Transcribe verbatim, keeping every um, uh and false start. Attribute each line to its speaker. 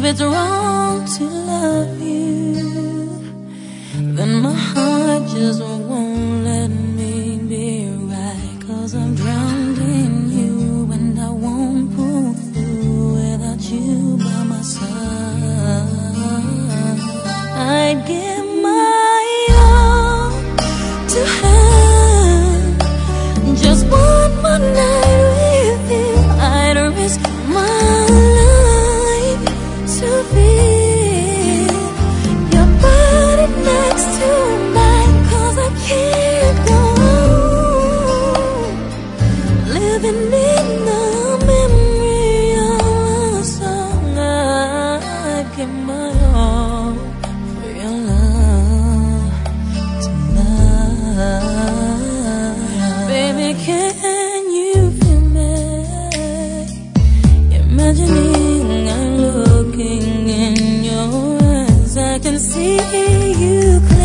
Speaker 1: it's wrong to love you, then my heart just won't let me be right. Cause I'm drowned in you and I won't pull through without you by my side. I'd give my all to have just one more night with you. I'd risk my life to feel your body next to mine. Cause I can't go on living in the memory of a song. I'd give my all for your love tonight. Baby, can you feel me? Imagining I'm looking in your eyes, I can see you clearly.